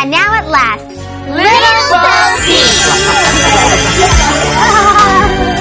And now at last, Little Bo Peep!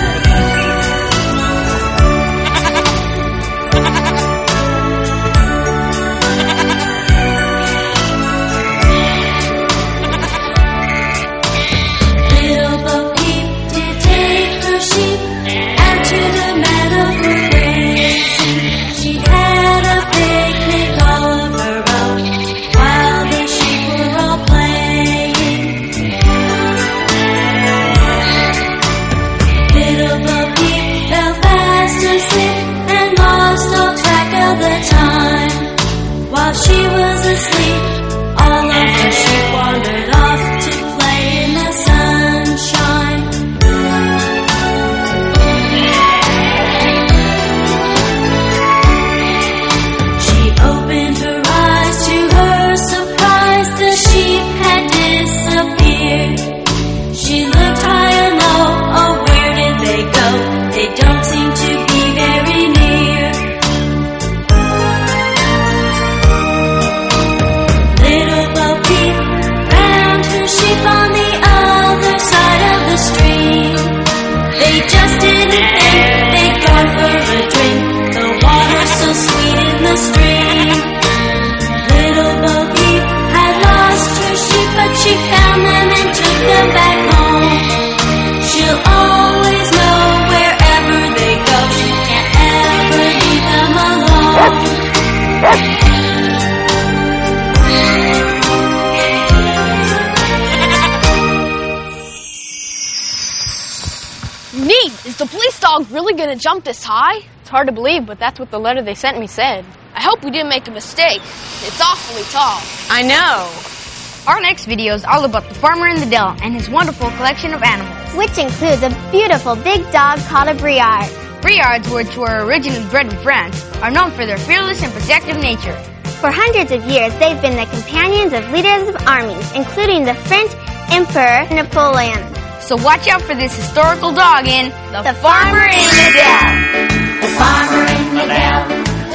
Neat! Is the police dog really gonna jump this high? It's hard to believe, but that's what the letter they sent me said. I hope we didn't make a mistake. It's awfully tall. I know. Our next video is all about the farmer in the dell and his wonderful collection of animals. Which includes a beautiful big dog called a Briard. Briards, which were originally bred in France, are known for their fearless and protective nature. For hundreds of years, they've been the companions of leaders of armies, including the French Emperor Napoleon. So watch out for this historical dog in The Farmer in the Dell. The Farmer in the Dell.